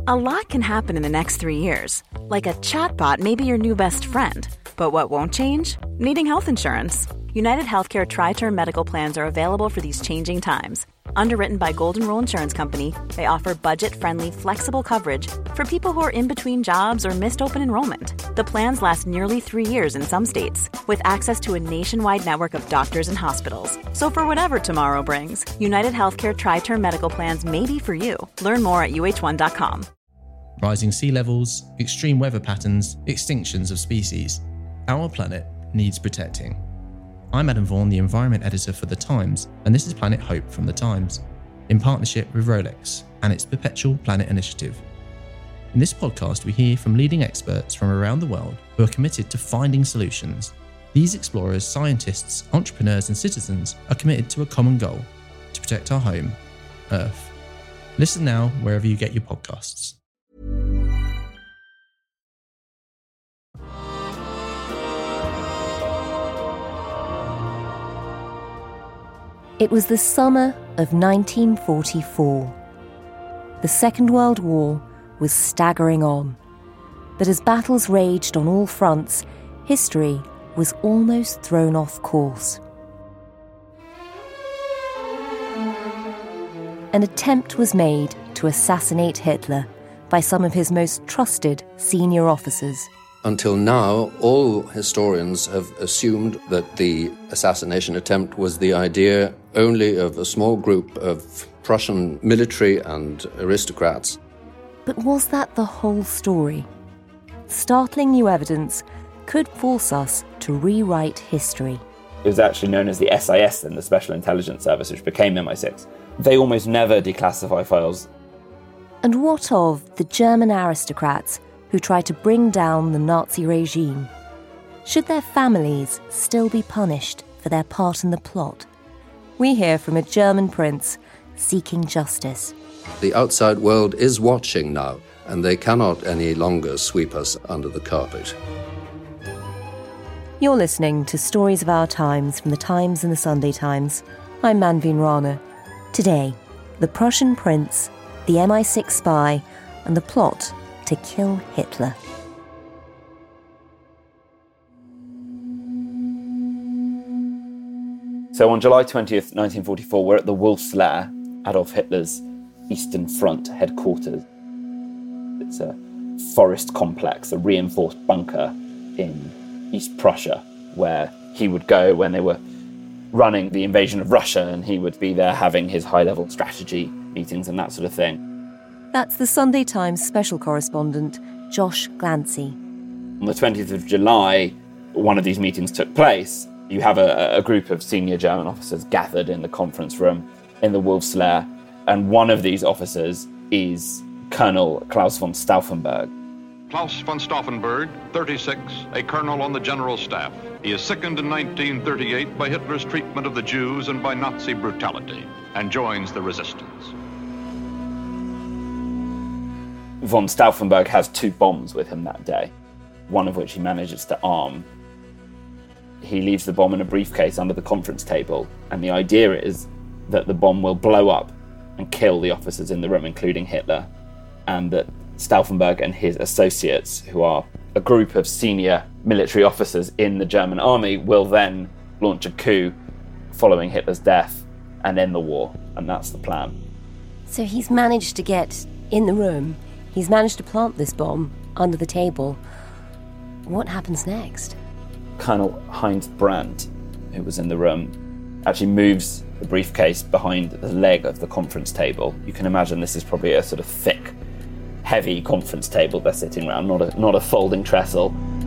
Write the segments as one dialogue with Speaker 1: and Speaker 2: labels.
Speaker 1: A lot can happen in the next 3 years. Like a chatbot may be your new best friend. But what won't change? Needing health insurance. United Healthcare Tri-Term Medical Plans are available for these changing times. Underwritten by Golden Rule Insurance Company, they offer budget-friendly, flexible coverage for people who are in between jobs or missed open enrollment. The plans last nearly 3 years in some states, with access to a nationwide network of doctors and hospitals. So for whatever tomorrow brings, United Healthcare Tri-Term Medical Plans may be for you. Learn more at uh1.com.
Speaker 2: Rising sea levels, extreme weather patterns, extinctions of species. Our planet needs protecting. I'm Adam Vaughan, the Environment Editor for The Times, and this is Planet Hope from The Times, in partnership with Rolex and its Perpetual Planet Initiative. In this podcast, we hear from leading experts from around the world who are committed to finding solutions. These explorers, scientists, entrepreneurs and citizens are committed to a common goal: to protect our home, Earth. Listen now wherever you get your podcasts.
Speaker 3: It was the summer of 1944. The Second World War was staggering on. But as battles raged on all fronts, history was almost thrown off course. An attempt was made to assassinate Hitler by some of his most trusted senior officers.
Speaker 4: Until now, all historians have assumed that the assassination attempt was the idea only of a small group of Prussian military and aristocrats.
Speaker 3: But was that the whole story? Startling new evidence could force us to rewrite history.
Speaker 5: It was actually known as the SIS then, the Special Intelligence Service, which became MI6. They almost never declassify files.
Speaker 3: And what of the German aristocrats who tried to bring down the Nazi regime? Should their families still be punished for their part in the plot? We hear from a German prince seeking justice.
Speaker 4: The outside world is watching now, and they cannot any longer sweep us under the carpet.
Speaker 3: You're listening to Stories of Our Times from The Times and The Sunday Times. I'm Manveen Rana. Today, the Prussian prince, the MI6 spy, and the plot to kill Hitler.
Speaker 5: So on July 20th, 1944, we're at the Wolf's Lair, Adolf Hitler's Eastern Front headquarters. It's a forest complex, a reinforced bunker in East Prussia, where he would go when they were running the invasion of Russia, and he would be there having his high-level strategy meetings and that sort of thing.
Speaker 3: That's the Sunday Times special correspondent, Josh Glancy.
Speaker 5: On the 20th of July, one of these meetings took place. You have a group of senior German officers gathered in the conference room in the Wolf's Lair, and one of these officers is Colonel Klaus von Stauffenberg.
Speaker 6: Klaus von Stauffenberg, 36, a colonel on the general staff. He is sickened in 1938 by Hitler's treatment of the Jews and by Nazi brutality, and joins the resistance.
Speaker 5: Von Stauffenberg has 2 bombs with him that day, one of which he manages to arm. He leaves the bomb in a briefcase under the conference table, and the idea is that the bomb will blow up and kill the officers in the room, including Hitler, and that Stauffenberg and his associates, who are a group of senior military officers in the German army, will then launch a coup following Hitler's death and end the war, and that's the plan.
Speaker 3: So he's managed to get in the room, he's managed to plant this bomb under the table. What happens next?
Speaker 5: Colonel Heinz Brandt, who was in the room, actually moves the briefcase behind the leg of the conference table. You can imagine this is probably a sort of thick, heavy conference table they're sitting around, not a folding trestle.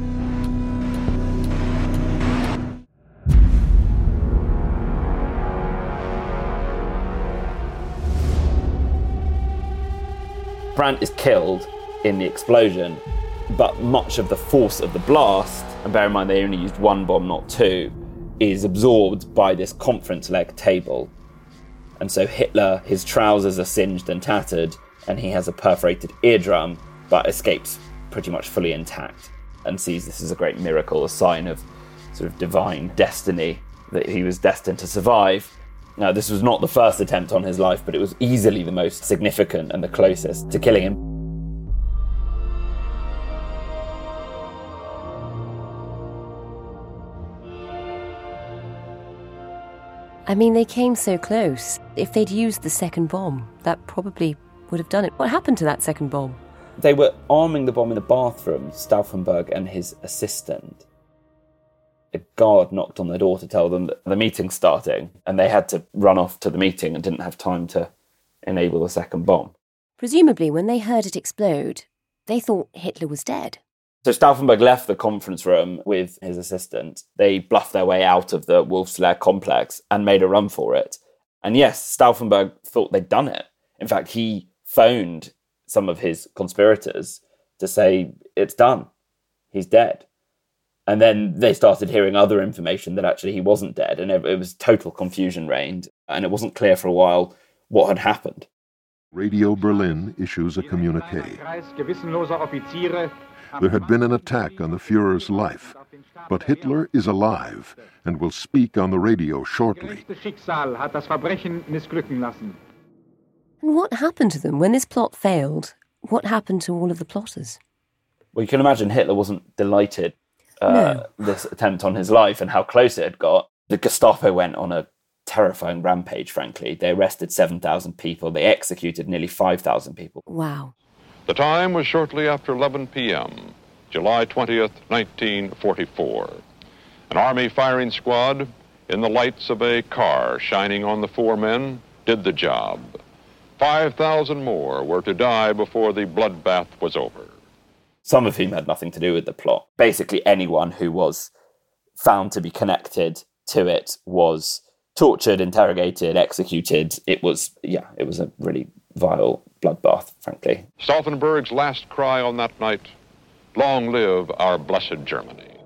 Speaker 5: Brandt is killed in the explosion, but much of the force of the blast, and bear in mind they only used 1 bomb, not 2, is absorbed by this conference leg table. And so Hitler, his trousers are singed and tattered, and he has a perforated eardrum, but escapes pretty much fully intact, and sees this as a great miracle, a sign of sort of divine destiny, that he was destined to survive. Now, this was not the first attempt on his life, but it was easily the most significant and the closest to killing him.
Speaker 3: I mean, they came so close. If they'd used the second bomb, that probably would have done it. What happened to that second bomb?
Speaker 5: They were arming the bomb in the bathroom, Stauffenberg and his assistant. A guard knocked on the door to tell them that the meeting's starting, and they had to run off to the meeting and didn't have time to enable the second bomb.
Speaker 3: Presumably, when they heard it explode, they thought Hitler was dead.
Speaker 5: So Stauffenberg left the conference room with his assistant. They bluffed their way out of the Wolf's Lair complex and made a run for it. And yes, Stauffenberg thought they'd done it. In fact, he phoned some of his conspirators to say, it's done. He's dead. And then they started hearing other information that actually he wasn't dead, and it was total confusion reigned, and it wasn't clear for a while what had happened.
Speaker 7: Radio Berlin issues a communique. There had been an attack on the Führer's life, but Hitler is alive and will speak on the radio shortly.
Speaker 3: And what happened to them when this plot failed? What happened to all of the plotters?
Speaker 5: Well, you can imagine Hitler wasn't delighted this attempt on his life and how close it had got. The Gestapo went on a terrifying rampage, frankly. They arrested 7,000 people. They executed nearly 5,000 people.
Speaker 3: Wow.
Speaker 6: The time was shortly after 11 p.m., July 20th, 1944. An army firing squad, in the lights of a car shining on the four men, did the job. 5,000 more were to die before the bloodbath was over.
Speaker 5: Some of whom had nothing to do with the plot. Basically, anyone who was found to be connected to it was tortured, interrogated, executed. It was a really vile bloodbath, frankly.
Speaker 6: Stauffenberg's last cry on that night, "Long live our blessed Germany."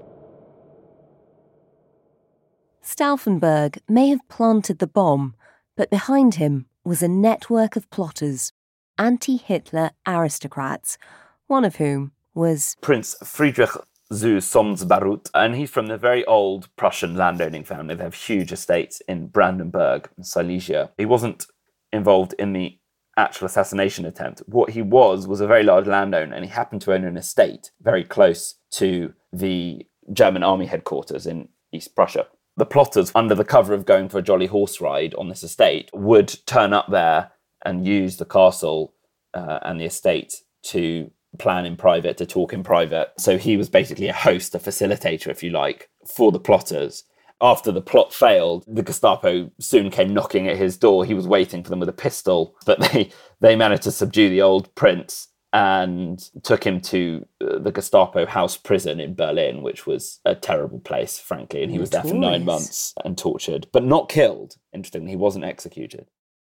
Speaker 3: Stauffenberg may have planted the bomb, but behind him was a network of plotters, anti-Hitler aristocrats, one of whom was
Speaker 5: Prince Friedrich zu Solms-Baruth, and he's from the very old Prussian landowning family. They have huge estates in Brandenburg and Silesia. He wasn't involved in the actual assassination attempt. What he was a very large landowner, and he happened to own an estate very close to the German army headquarters in East Prussia. The plotters, under the cover of going for a jolly horse ride on this estate, would turn up there and use the castle and the estate to plan in private, to talk in private. So he was basically a host, a facilitator, if you like, for the plotters. After the plot failed, the Gestapo soon came knocking at his door. He was waiting for them with a pistol, but they managed to subdue the old prince and took him to the Gestapo house prison in Berlin, which was a terrible place, frankly. And he was there for 9 months and tortured, but not killed. Interestingly, he wasn't executed.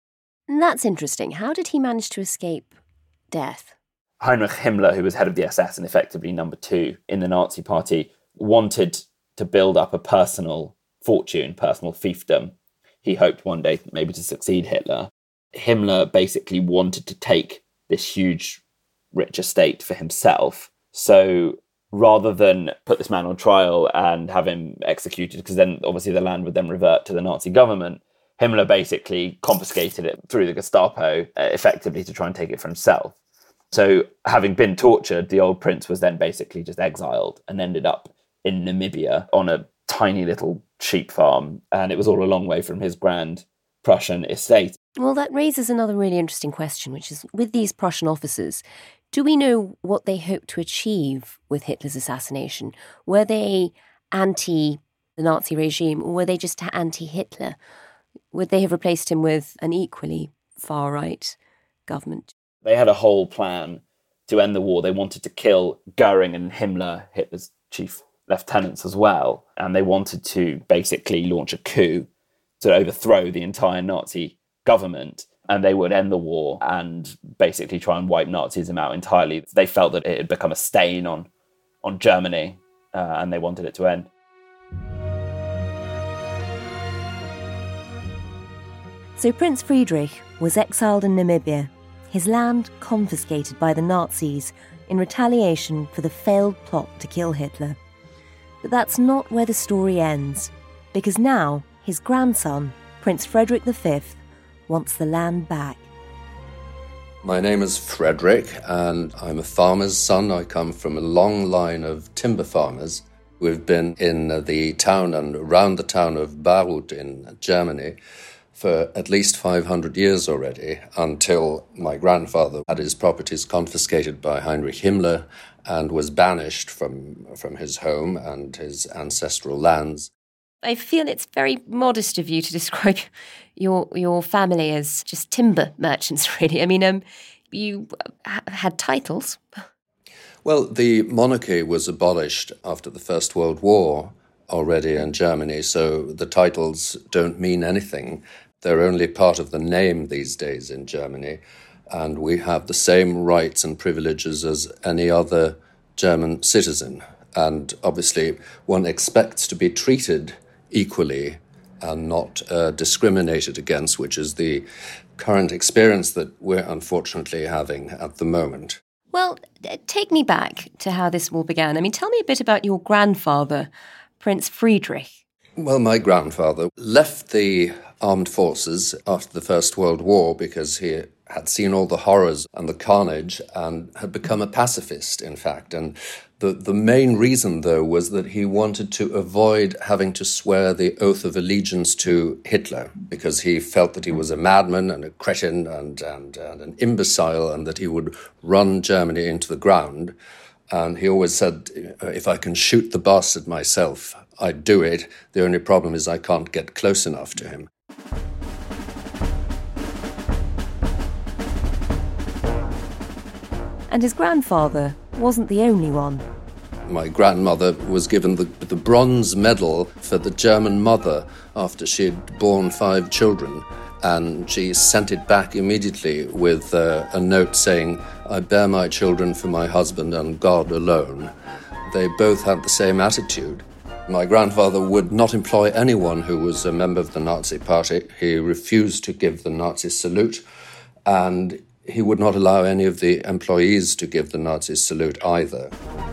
Speaker 3: That's interesting. How did he manage to escape death?
Speaker 5: Heinrich Himmler, who was head of the SS and effectively number 2 in the Nazi party, wanted to build up a personal fortune, personal fiefdom. He hoped one day maybe to succeed Hitler. Himmler basically wanted to take this huge, rich estate for himself. So rather than put this man on trial and have him executed, because then obviously the land would then revert to the Nazi government, Himmler basically confiscated it through the Gestapo, effectively to try and take it for himself. So having been tortured, the old prince was then basically just exiled and ended up in Namibia on a tiny little sheep farm. And it was all a long way from his grand Prussian estate.
Speaker 3: Well, that raises another really interesting question, which is, with these Prussian officers, do we know what they hoped to achieve with Hitler's assassination? Were they anti the Nazi regime, or were they just anti-Hitler? Would they have replaced him with an equally far-right government?
Speaker 5: They had a whole plan to end the war. They wanted to kill Goering and Himmler, Hitler's chief lieutenants as well. And they wanted to basically launch a coup to overthrow the entire Nazi government. And they would end the war and basically try and wipe Nazism out entirely. They felt that it had become a stain on Germany, and they wanted it to end.
Speaker 3: So Prince Friedrich was exiled in Namibia, his land confiscated by the Nazis in retaliation for the failed plot to kill Hitler. But that's not where the story ends, because now his grandson, Prince Frederick V, wants the land back.
Speaker 4: My name is Frederick, and I'm a farmer's son. I come from a long line of timber farmers. We've been in the town and around the town of Baruth in Germany for at least 500 years already, until my grandfather had his properties confiscated by Heinrich Himmler and was banished from his home and his ancestral lands.
Speaker 3: I feel it's very modest of you to describe your family as just timber merchants, really. I mean, you had titles.
Speaker 4: Well, the monarchy was abolished after the First World War already in Germany, so the titles don't mean anything. They're only part of the name these days in Germany, and we have the same rights and privileges as any other German citizen. And obviously, one expects to be treated equally and not discriminated against, which is the current experience that we're unfortunately having at the moment.
Speaker 3: Well, take me back to how this all began. I mean, tell me a bit about your grandfather, Prince Friedrich.
Speaker 4: Well, my grandfather left the armed forces after the First World War because he had seen all the horrors and the carnage and had become a pacifist, in fact. And the main reason, though, was that he wanted to avoid having to swear the oath of allegiance to Hitler, because he felt that he was a madman and a cretin and an imbecile, and that he would run Germany into the ground. And he always said, if I can shoot the bastard myself, I'd do it. The only problem is I can't get close enough to him.
Speaker 3: And his grandfather wasn't the only one.
Speaker 4: My grandmother was given the bronze medal for the German mother after she'd borne 5 children, and she sent it back immediately with a note saying, I bear my children for my husband and God alone. They both had the same attitude. My grandfather would not employ anyone who was a member of the Nazi Party. He refused to give the Nazi salute, and he would not allow any of the employees to give the Nazi salute either.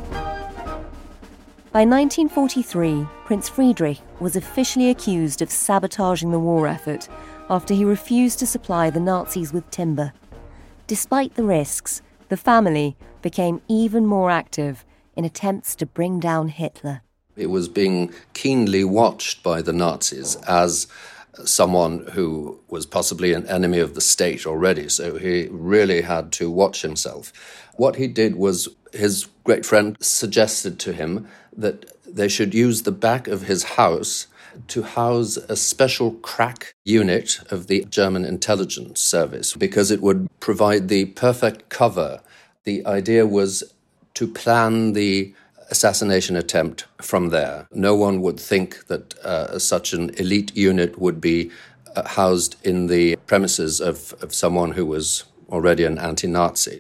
Speaker 3: By 1943, Prince Friedrich was officially accused of sabotaging the war effort after he refused to supply the Nazis with timber. Despite the risks, the family became even more active in attempts to bring down Hitler.
Speaker 4: It was being keenly watched by the Nazis as someone who was possibly an enemy of the state already, so he really had to watch himself. What he did was, his great friend suggested to him that they should use the back of his house to house a special crack unit of the German intelligence service, because it would provide the perfect cover. The idea was to plan the assassination attempt from there. No one would think that such an elite unit would be housed in the premises of someone who was already an anti-Nazi.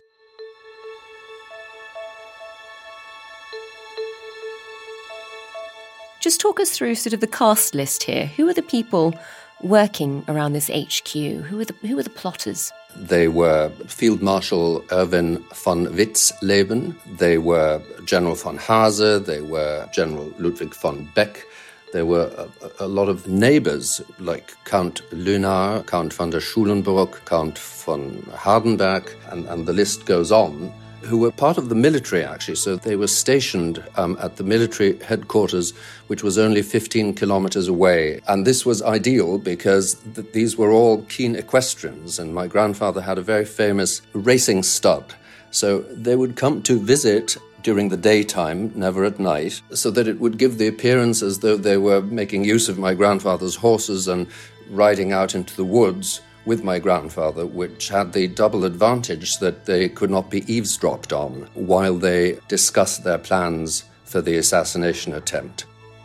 Speaker 3: Just talk us through sort of the cast list here. Who are the people working around this HQ? Who are the plotters?
Speaker 4: They were Field Marshal Erwin von Witzleben, they were General von Haase, they were General Ludwig von Beck. There were a lot of neighbors like Count Lünar, Count von der Schulenburg, Count von Hardenberg, and the list goes on, who were part of the military, actually. So they were stationed at the military headquarters, which was only 15 kilometers away. And this was ideal because these were all keen equestrians, and my grandfather had a very famous racing stud. So they would come to visit during the daytime, never at night, so that it would give the appearance as though they were making use of my grandfather's horses and riding out into the woods with my grandfather, which had the double advantage that they could not be eavesdropped on while they discussed their plans for the assassination attempt.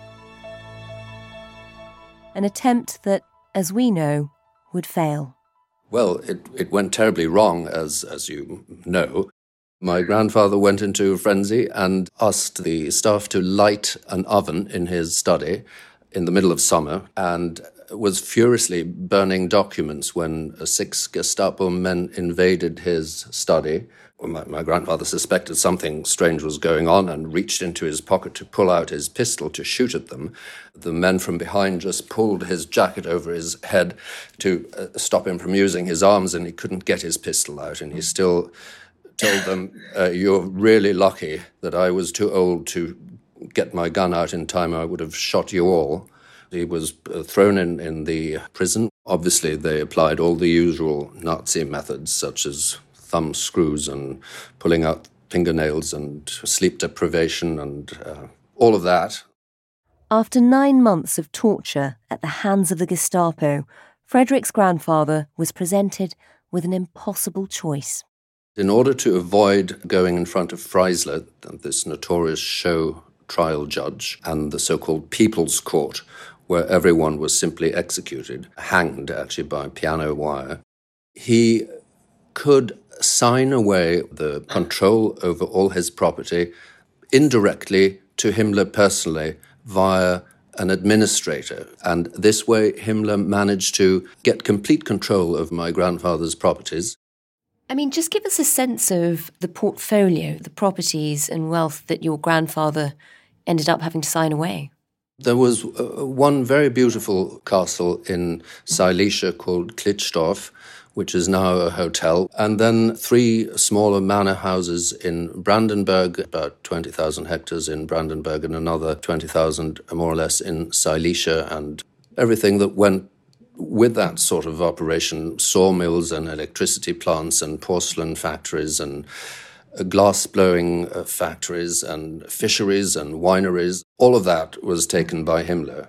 Speaker 3: An attempt that, as we know, would fail.
Speaker 4: Well, it went terribly wrong, as you know. My grandfather went into a frenzy and asked the staff to light an oven in his study in the middle of summer, and was furiously burning documents when 6 Gestapo men invaded his study. My grandfather suspected something strange was going on and reached into his pocket to pull out his pistol to shoot at them. The men from behind just pulled his jacket over his head to stop him from using his arms, and he couldn't get his pistol out, and he still told them, you're really lucky that I was too old to get my gun out in time, I would have shot you all. He was thrown in the prison. Obviously, they applied all the usual Nazi methods, such as thumb screws and pulling out fingernails and sleep deprivation and all of that.
Speaker 3: After 9 months of torture at the hands of the Gestapo, Frederick's grandfather was presented with an impossible choice.
Speaker 4: In order to avoid going in front of Freisler, this notorious show trial judge, and the so-called People's Court, where everyone was simply executed, hanged actually by piano wire, he could sign away the control over all his property indirectly to Himmler personally via an administrator. And this way Himmler managed to get complete control of my grandfather's properties.
Speaker 3: I mean, just give us a sense of the portfolio, the properties and wealth that your grandfather ended up having to sign away.
Speaker 4: There was one very beautiful castle in Silesia called Klitschdorf, which is now a hotel, and then 3 smaller manor houses in Brandenburg, about 20,000 hectares in Brandenburg, and another 20,000 more or less in Silesia, and everything that went with that sort of operation, sawmills and electricity plants and porcelain factories and glass-blowing factories and fisheries and wineries, all of that was taken by Himmler.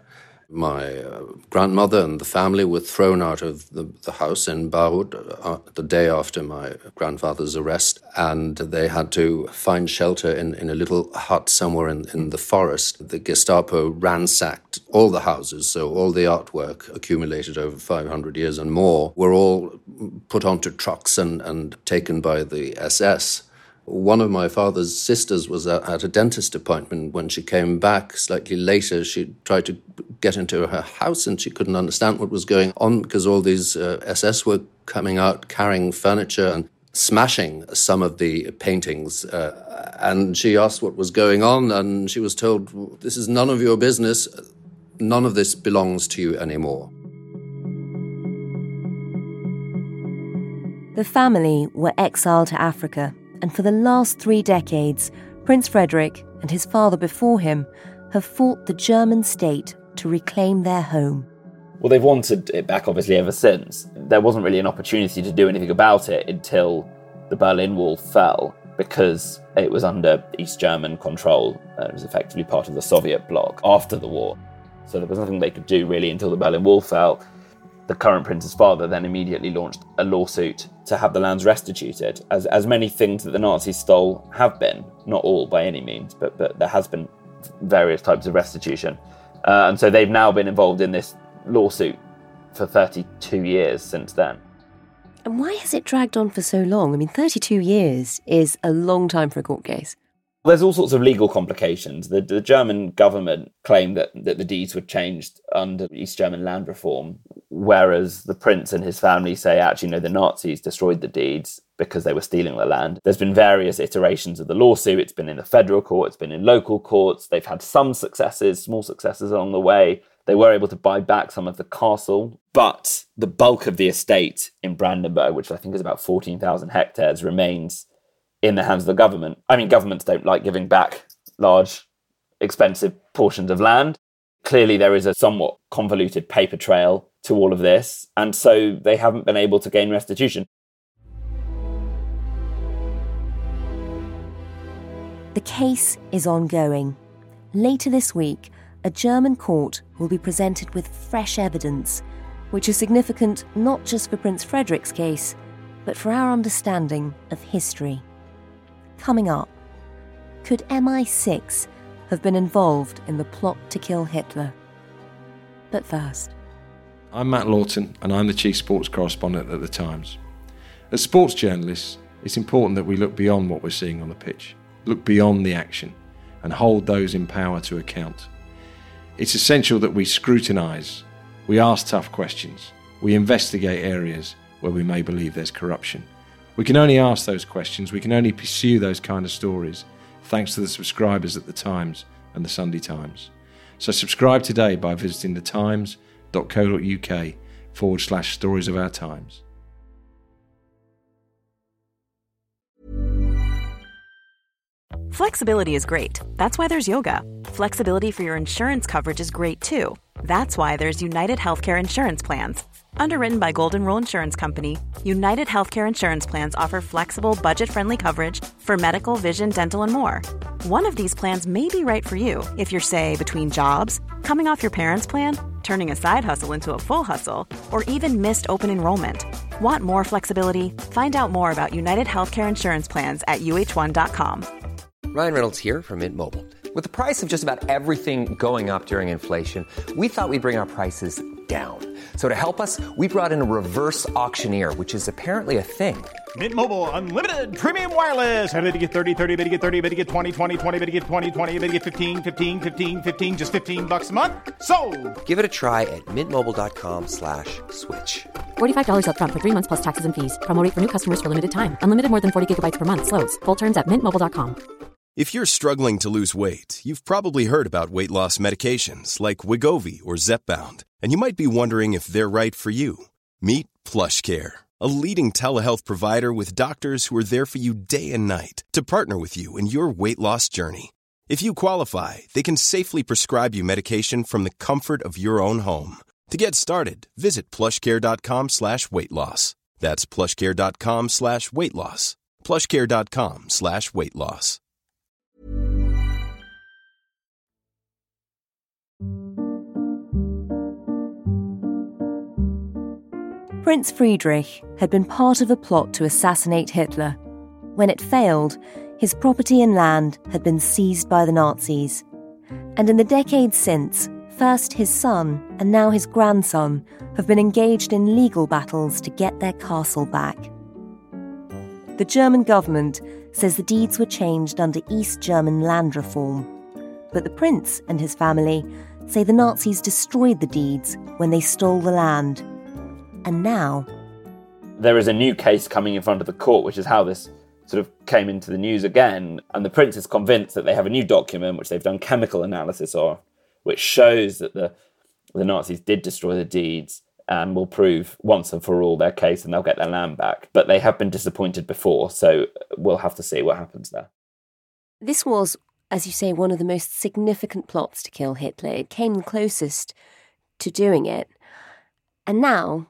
Speaker 4: My grandmother and the family were thrown out of the house in Bayreuth the day after my grandfather's arrest, and they had to find shelter in a little hut somewhere in the forest. The Gestapo ransacked all the houses, so all the artwork accumulated over 500 years and more were all put onto trucks and taken by the SS. One of my father's sisters was at a dentist appointment. When she came back slightly later, she tried to get into her house and she couldn't understand what was going on because all these SS were coming out carrying furniture and smashing some of the paintings. And she asked what was going on, and she was told, "This is none of your business. None of this belongs to you anymore."
Speaker 3: The family were exiled to Africa, and for the last 3 decades, Prince Frederick and his father before him have fought the German state to reclaim their home.
Speaker 5: Well, they've wanted it back, obviously, ever since. There wasn't really an opportunity to do anything about it until the Berlin Wall fell, because it was under East German control. It was effectively part of the Soviet bloc after the war. So there was nothing they could do, really, until the Berlin Wall fell. The current prince's father then immediately launched a lawsuit to have the lands restituted, as many things that the Nazis stole have been. Not all by any means, but there has been various types of restitution. And so they've now been involved in this lawsuit for 32 years since then.
Speaker 3: And why has it dragged on for so long? I mean, 32 years is a long time for a court case.
Speaker 5: There's all sorts of legal complications. The German government claimed that the deeds were changed under East German land reform, whereas the prince and his family say, actually, no, the Nazis destroyed the deeds because they were stealing the land. There's been various iterations of the lawsuit. It's been in the federal court, it's been in local courts. They've had some successes, small successes along the way. They were able to buy back some of the castle, but the bulk of the estate in Brandenburg, which I think is about 14,000 hectares, remains in the hands of the government. I mean, governments don't like giving back large, expensive portions of land. Clearly, there is a somewhat convoluted paper trail to all of this, and so they haven't been able to gain restitution.
Speaker 3: The case is ongoing. Later this week, a German court will be presented with fresh evidence, which is significant not just for Prince Frederick's case, but for our understanding of history. Coming up, could MI6 have been involved in the plot to kill Hitler? But first...
Speaker 8: I'm Matt Lawton, and I'm the Chief Sports Correspondent at The Times. As sports journalists, it's important that we look beyond what we're seeing on the pitch, look beyond the action, and hold those in power to account. It's essential that we scrutinise, we ask tough questions, we investigate areas where we may believe there's corruption. We can only ask those questions, we can only pursue those kind of stories, thanks to the subscribers at The Times and The Sunday Times. So subscribe today by visiting thetimes.co.uk/stories of our times.
Speaker 1: Flexibility is great. That's why there's yoga. Flexibility for your insurance coverage is great too. That's why there's United Healthcare Insurance Plans. Underwritten by Golden Rule Insurance Company, United Healthcare Insurance Plans offer flexible, budget-friendly coverage for medical, vision, dental, and more. One of these plans may be right for you if you're, say, between jobs, coming off your parents' plan, turning a side hustle into a full hustle, or even missed open enrollment. Want more flexibility? Find out more about United Healthcare Insurance Plans at uh1.com.
Speaker 9: Ryan Reynolds here from Mint Mobile. With the price of just about everything going up during inflation, we thought we'd bring our prices down. So to help us, we brought in a reverse auctioneer, which is apparently a thing.
Speaker 10: Mint Mobile Unlimited Premium Wireless. How to get 30, 30, bit to get 30, bit to get 20, 20, 20, bit to get 20, 20, bit to get 15, 15, 15, 15, just $15 a month? Sold! Give it a try at mintmobile.com/switch.
Speaker 11: $45 up front for 3 months plus taxes and fees. Promo rate for new customers for limited time. Unlimited more than 40 gigabytes per month. Slows full terms at mintmobile.com.
Speaker 12: If you're struggling to lose weight, you've probably heard about weight loss medications like Wegovy or Zepbound, and you might be wondering if they're right for you. Meet PlushCare, a leading telehealth provider with doctors who are there for you day and night to partner with you in your weight loss journey. If you qualify, they can safely prescribe you medication from the comfort of your own home. To get started, visit plushcare.com/weightloss. That's plushcare.com/weightloss. plushcare.com/weightloss.
Speaker 3: Prince Friedrich had been part of a plot to assassinate Hitler. When it failed, his property and land had been seized by the Nazis. And in the decades since, first his son and now his grandson have been engaged in legal battles to get their castle back. The German government says the deeds were changed under East German land reform. But the prince and his family say the Nazis destroyed the deeds when they stole the land. And now
Speaker 5: there is a new case coming in front of the court, which is how this sort of came into the news again. And the prince is convinced that they have a new document, which they've done chemical analysis of, which shows that the Nazis did destroy the deeds and will prove once and for all their case, and they'll get their land back. But they have been disappointed before, so we'll have to see what happens there.
Speaker 3: This was, as you say, one of the most significant plots to kill Hitler. It came closest to doing it. And now,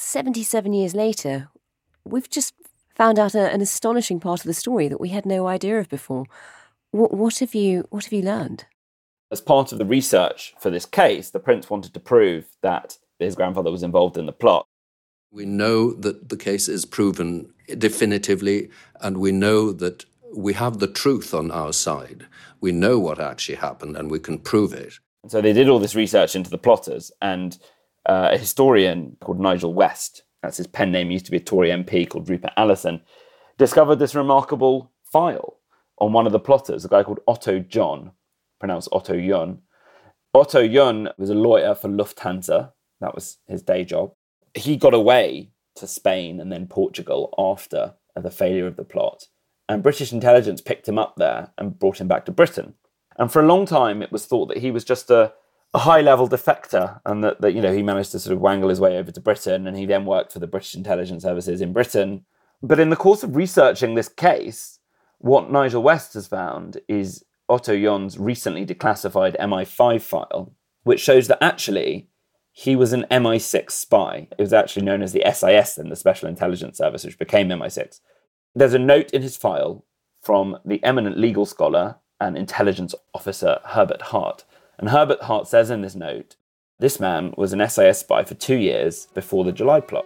Speaker 3: 77 years later, we've just found out an astonishing part of the story that we had no idea of before. What have you learned?
Speaker 5: As part of the research for this case, the prince wanted to prove that his grandfather was involved in the plot.
Speaker 4: We know that the case is proven definitively, and we know that we have the truth on our side. We know what actually happened, and we can prove it.
Speaker 5: And so they did all this research into the plotters, and a historian called Nigel West, that's his pen name, he used to be a Tory MP called Rupert Allison, discovered this remarkable file on one of the plotters, a guy called Otto John, pronounced Otto Jon. Otto Jon was a lawyer for Lufthansa. That was his day job. He got away to Spain and then Portugal after the failure of the plot. And British intelligence picked him up there and brought him back to Britain. And for a long time, it was thought that he was just a high-level defector, and that he managed to sort of wangle his way over to Britain, and he then worked for the British intelligence services in Britain. But in the course of researching this case, what Nigel West has found is Otto Jon's recently declassified MI5 file, which shows that actually he was an MI6 spy. It was actually known as the SIS then, the Special Intelligence Service, which became MI6. There's a note in his file from the eminent legal scholar and intelligence officer Herbert Hart. And Herbert Hart says in this note, this man was an SIS spy for 2 years before the July plot.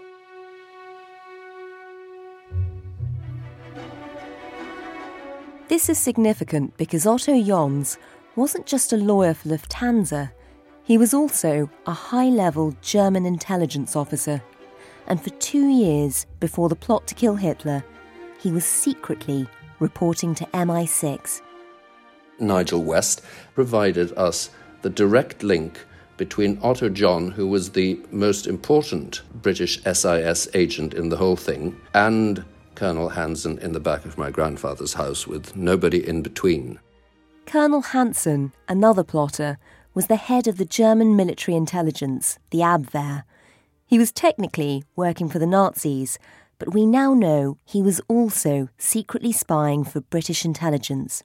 Speaker 3: This is significant because Otto Jons wasn't just a lawyer for Lufthansa. He was also a high-level German intelligence officer. And for 2 years before the plot to kill Hitler, he was secretly reporting to MI6.
Speaker 4: Nigel West provided us the direct link between Otto Jon, who was the most important British SIS agent in the whole thing, and Colonel Hansen in the back of my grandfather's house, with nobody in between.
Speaker 3: Colonel Hansen, another plotter, was the head of the German military intelligence, the Abwehr. He was technically working for the Nazis, but we now know he was also secretly spying for British intelligence.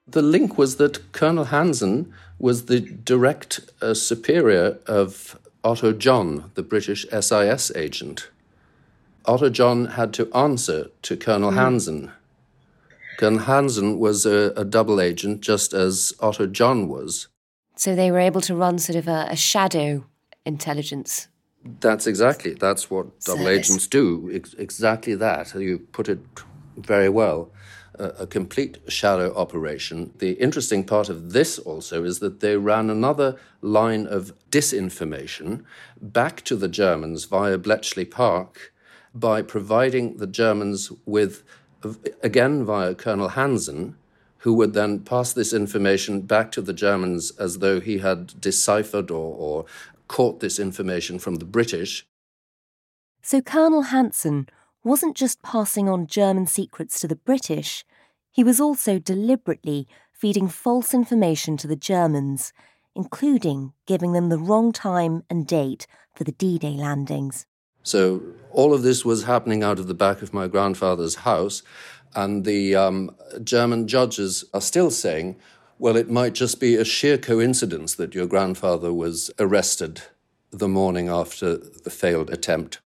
Speaker 4: The link was that Colonel Hansen was the direct superior of Otto John, the British SIS agent. Otto John had to answer to Colonel Hansen. Colonel Hansen was a double agent, just as Otto John was.
Speaker 3: So they were able to run sort of a shadow intelligence.
Speaker 4: That's what double agents do, exactly that. You put it very well. A complete shadow operation. The interesting part of this also is that they ran another line of disinformation back to the Germans via Bletchley Park by providing the Germans with, again via Colonel Hansen, who would then pass this information back to the Germans as though he had deciphered or caught this information from the British.
Speaker 3: So Colonel Hansen wasn't just passing on German secrets to the British, he was also deliberately feeding false information to the Germans, including giving them the wrong time and date for the D-Day landings.
Speaker 4: So all of this was happening out of the back of my grandfather's house, and the German judges are still saying, well, it might just be a sheer coincidence that your grandfather was arrested the morning after the failed attempt.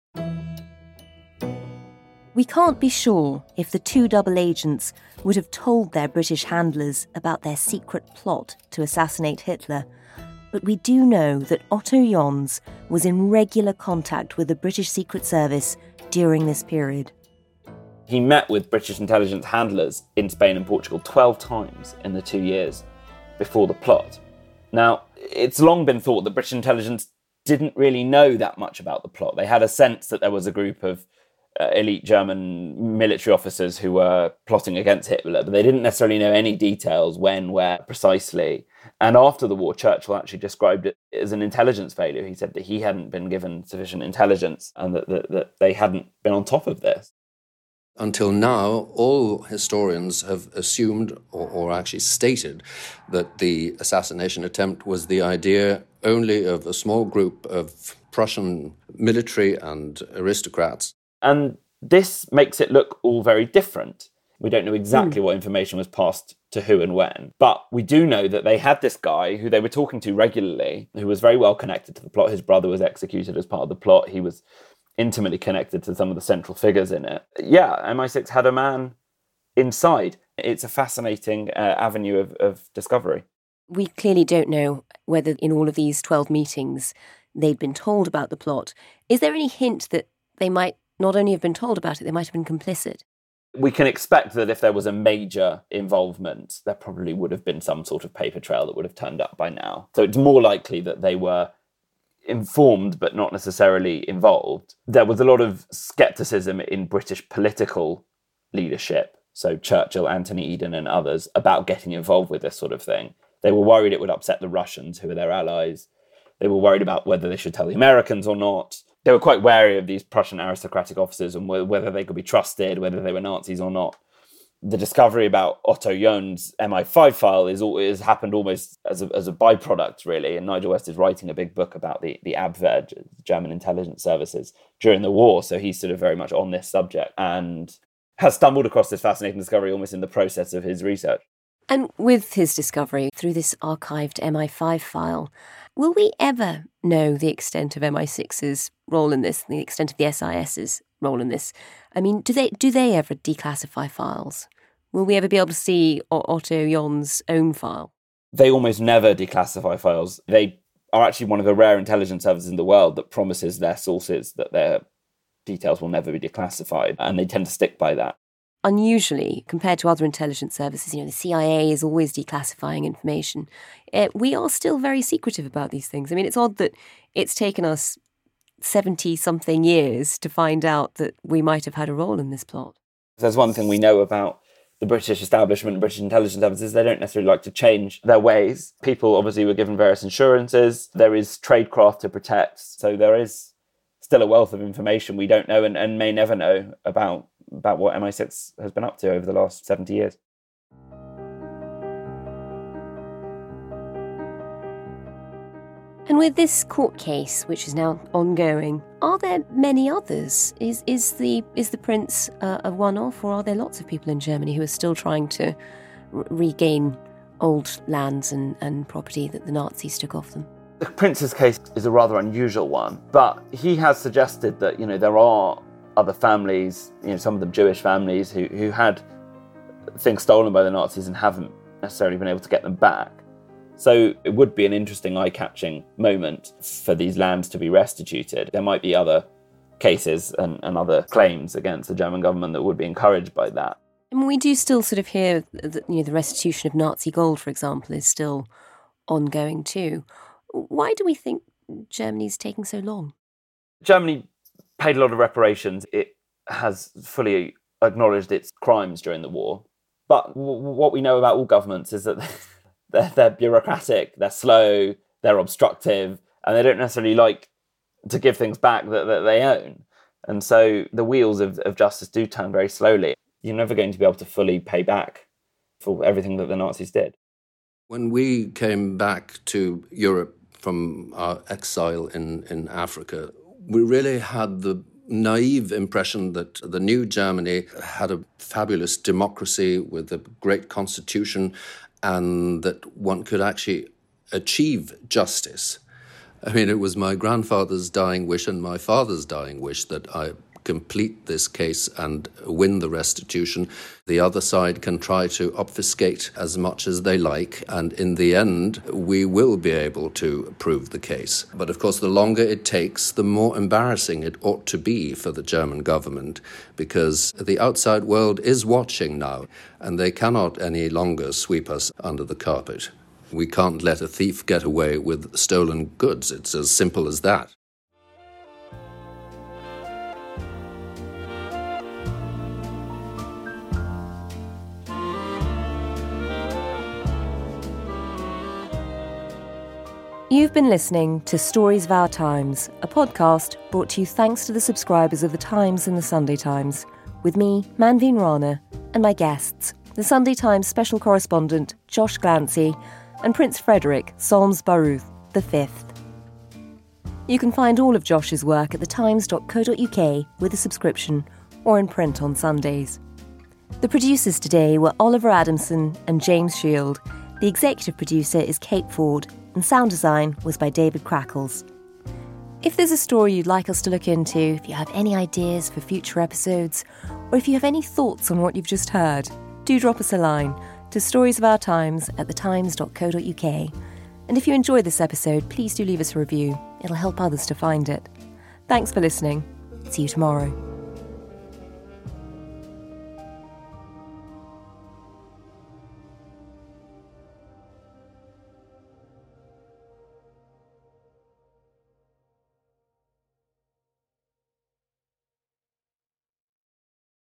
Speaker 3: We can't be sure if the two double agents would have told their British handlers about their secret plot to assassinate Hitler, but we do know that Otto Jons was in regular contact with the British Secret Service during this period.
Speaker 5: He met with British intelligence handlers in Spain and Portugal 12 times in the 2 years before the plot. Now, it's long been thought that British intelligence didn't really know that much about the plot. They had a sense that there was a group of elite German military officers who were plotting against Hitler, but they didn't necessarily know any details, when, where, precisely. And after the war, Churchill actually described it as an intelligence failure. He said that he hadn't been given sufficient intelligence and that they hadn't been on top of this.
Speaker 4: Until now, all historians have assumed or actually stated that the assassination attempt was the idea only of a small group of Prussian military and aristocrats.
Speaker 5: And this makes it look all very different. We don't know exactly what information was passed to who and when, but we do know that they had this guy who they were talking to regularly, who was very well connected to the plot. His brother was executed as part of the plot. He was intimately connected to some of the central figures in it. Yeah, MI6 had a man inside. It's a fascinating avenue of discovery.
Speaker 3: We clearly don't know whether in all of these 12 meetings they'd been told about the plot. Is there any hint that they might not only have been told about it, they might have been complicit?
Speaker 5: We can expect that if there was a major involvement, there probably would have been some sort of paper trail that would have turned up by now. So it's more likely that they were informed but not necessarily involved. There was a lot of scepticism in British political leadership, so Churchill, Anthony Eden and others, about getting involved with this sort of thing. They were worried it would upset the Russians, who are their allies. They were worried about whether they should tell the Americans or not. They were quite wary of these Prussian aristocratic officers and whether they could be trusted, whether they were Nazis or not. The discovery about Otto Jons' MI5 file is happened almost as a byproduct, really. And Nigel West is writing a big book about the Abwehr, German intelligence services, during the war. So he's sort of very much on this subject and has stumbled across this fascinating discovery almost in the process of his research.
Speaker 3: And with his discovery through this archived MI5 file, will we ever know the extent of MI6's role in this, the extent of the SIS's role in this? I mean, do they ever declassify files? Will we ever be able to see Otto Jons' own file?
Speaker 5: They almost never declassify files. They are actually one of the rare intelligence services in the world that promises their sources that their details will never be declassified, and they tend to stick by that.
Speaker 3: Unusually, compared to other intelligence services, the CIA is always declassifying information. We are still very secretive about these things. I mean, it's odd that it's taken us 70-something years to find out that we might have had a role in this plot.
Speaker 5: There's one thing we know about the British establishment, British intelligence services, they don't necessarily like to change their ways. People obviously were given various insurances. There is tradecraft to protect. So there is still a wealth of information we don't know and may never know about what MI6 has been up to over the last 70 years.
Speaker 3: And with this court case, which is now ongoing, are there many others? Is the prince a one-off, or are there lots of people in Germany who are still trying to regain old lands and property that the Nazis took off them?
Speaker 5: The Prince's case is a rather unusual one, but he has suggested that, there are other families, some of them Jewish families, who had things stolen by the Nazis and haven't necessarily been able to get them back. So it would be an interesting, eye-catching moment for these lands to be restituted. There might be other cases and other claims against the German government that would be encouraged by that.
Speaker 3: And we do still sort of hear that the restitution of Nazi gold, for example, is still ongoing too. Why do we think Germany's taking so long?
Speaker 5: Germany paid a lot of reparations. It has fully acknowledged its crimes during the war. But what we know about all governments is that they're bureaucratic, they're slow, they're obstructive, and they don't necessarily like to give things back that they own. And so the wheels of justice do turn very slowly. You're never going to be able to fully pay back for everything that the Nazis did.
Speaker 4: When we came back to Europe from our exile in Africa, we really had the naive impression that the new Germany had a fabulous democracy with a great constitution and that one could actually achieve justice. I mean, it was my grandfather's dying wish and my father's dying wish that I complete this case and win the restitution. The other side can try to obfuscate as much as they like, and in the end, we will be able to prove the case. But of course, the longer it takes, the more embarrassing it ought to be for the German government, because the outside world is watching now, and they cannot any longer sweep us under the carpet. We can't let a thief get away with stolen goods. It's as simple as that.
Speaker 3: You've been listening to Stories of Our Times, a podcast brought to you thanks to the subscribers of The Times and The Sunday Times, with me, Manveen Rana, and my guests, the Sunday Times special correspondent Josh Glancy and Prince Frederick Solms Baruth V. You can find all of Josh's work at thetimes.co.uk with a subscription or in print on Sundays. The producers today were Oliver Adamson and James Shield. The executive producer is Kate Ford, and sound design was by David Crackles. If there's a story you'd like us to look into, if you have any ideas for future episodes, or if you have any thoughts on what you've just heard, do drop us a line to storiesofourtimes@thetimes.co.uk. And if you enjoyed this episode, please do leave us a review. It'll help others to find it. Thanks for listening. See you tomorrow.